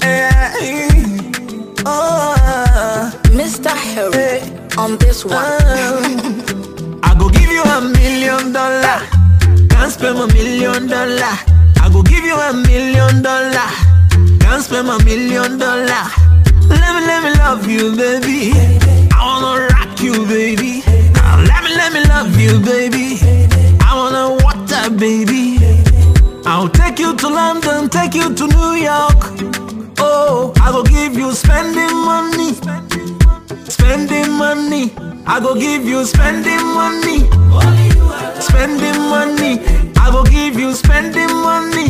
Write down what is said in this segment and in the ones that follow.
Mr. Harry on this one. I go give you $1 million. Can't spend $1 million. I go give you $1 million. Can't spend $1 million. Let me love you, baby. I wanna rock you, baby. Let me love you, baby. I wanna water, baby. I'll take you to London, take you to New York. Oh, I go give you spending money. Spending money. I go give you spending money. Spending money. I go give you spending money.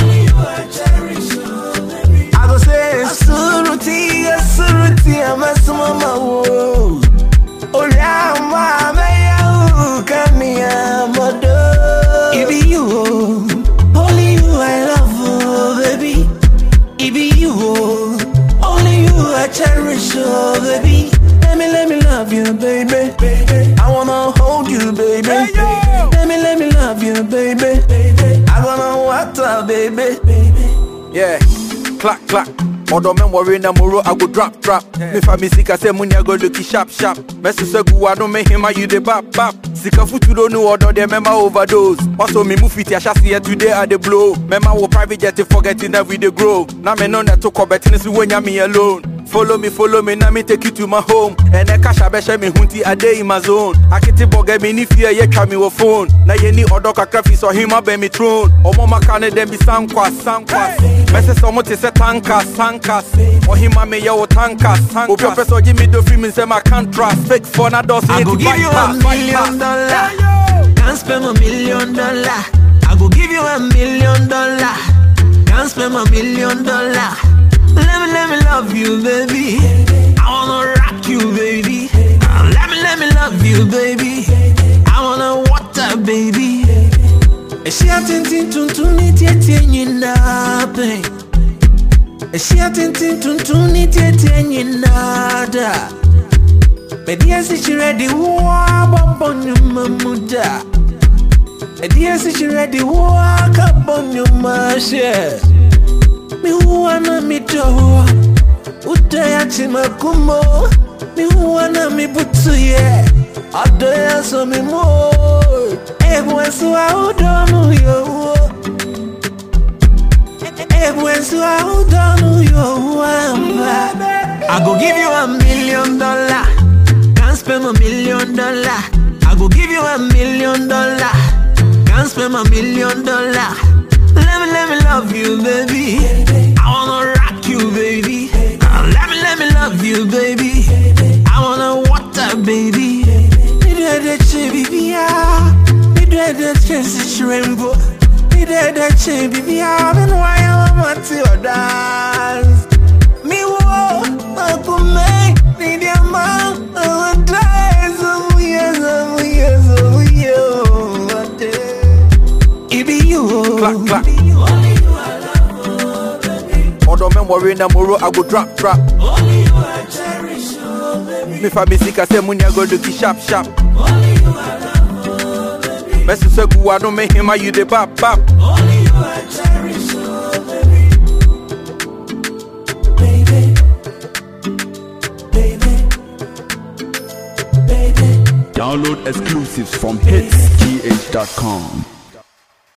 I go say Suruti, I'm a mama. Oh, Rama, Maya, Kamia, Modo. It be you, only you I love, baby. It be you, only you I cherish, baby. Let me love you, baby. I wanna hold you, baby. Let me love you, baby. I wanna water, baby. Yeah, clack, clack. Odo men worry na muro, I go drop. Me fa me sika say money I go look sharp. Messi say go I don't make him you the bap. Sika futu don't know odo they member overdose. Also me move it ya shasi here today at the blow. Member wo private jet forgetting every day grow. Now me know that to coveting is when ya me alone. Follow me, now me take you to my home. And I cash abesha me hunti a day in my zone. I can't bugger me ni fear ye try me with phone. Now ye ni odo kakrafi so him up me throne. O mama can them be sankwas. Message someone to say tankas. Or him me yo tankas. O professor give me the free me say my contrast. Fake for na dos. I go give you $1 million. Can't spend $1 million. I go give you $1 million. Can't spend $1 million. Let me love you, baby. I wanna rock you, baby. Let me love you, baby. I wanna water, baby. She a tintin tuntuni tietie na pe. She a tintin tuntuni tietie na da. Me dia si she ready wa bombo nyuma muda. Me dia si she ready wa kabon nyuma she. Me wanna me do Udaya chimakumo Me wanna me butu ye Adaya so me mo Ebwensu a udonu yo Ebwensu a udonu yo I go give you $1 million Can't spend $1 million I go give you $1 million Can't spend $1 million let me love you, baby. I wanna rock you, baby. Let me love you, baby. I wanna water, baby. Me do that baby, me do that rainbow. Me do that baby, and why I'm at your dance. Me wo, I could make me the man. I would die some years. It be you, clack. Odo men worry na muro I go drop. Only you I cherish, baby. Me fa me sika say money I go look sharp. Only you I love, baby. Messi say go I don't make him you the bap. Only you I cherish, baby. Download exclusives from hitsgh.com.